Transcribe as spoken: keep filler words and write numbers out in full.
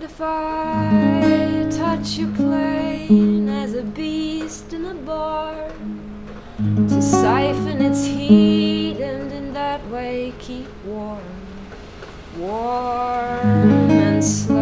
if I touch you plain as a beast in a bar, to siphon its heat and in that way keep warm, warm and slow.